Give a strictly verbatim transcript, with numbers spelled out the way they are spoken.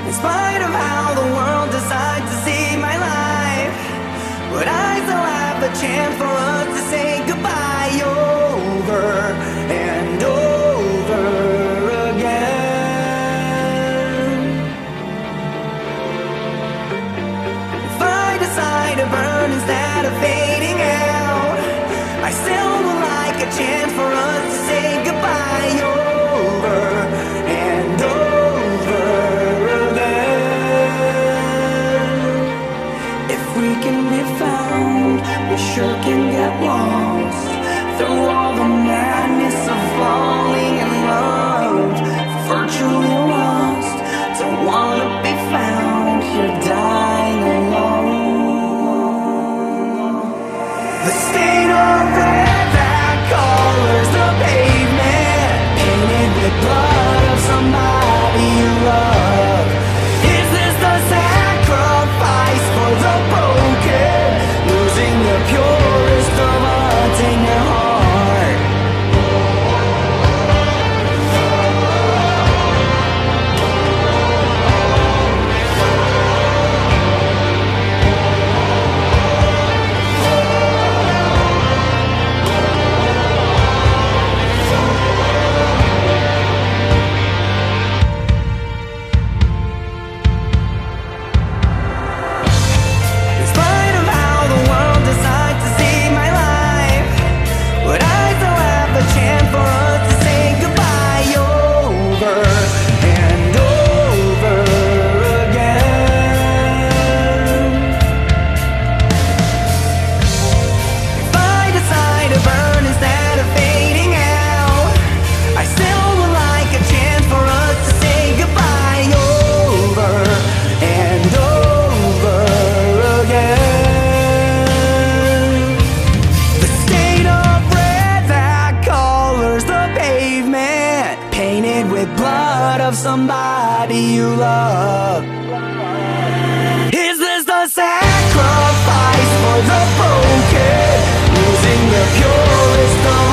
In spite of how the world decides to see my life, but I still have a chance for us to say goodbye over and over again. If I decide to burn instead of fading out, I still would like a chance for us to say goodbye over and over again. If we can be found, we sure can get lost through all the madness of falling in love. Virtually lost, don't wanna be found here dying alone. The stain of red that colors the pavement, painted with blood of somebody you love. Is this the sacrifice for the broken, losing the purest of hearts in your heart? In spite of how the world decides to see my life, but I still have a chance for us to say goodbye over and over again. If I decide to burn instead of fading out, I still would like a chance for us to say goodbye over and over again. The stain of red that colors the pavement, painted with blood of somebody you love. Is this the sacrifice for the broken, losing the purest of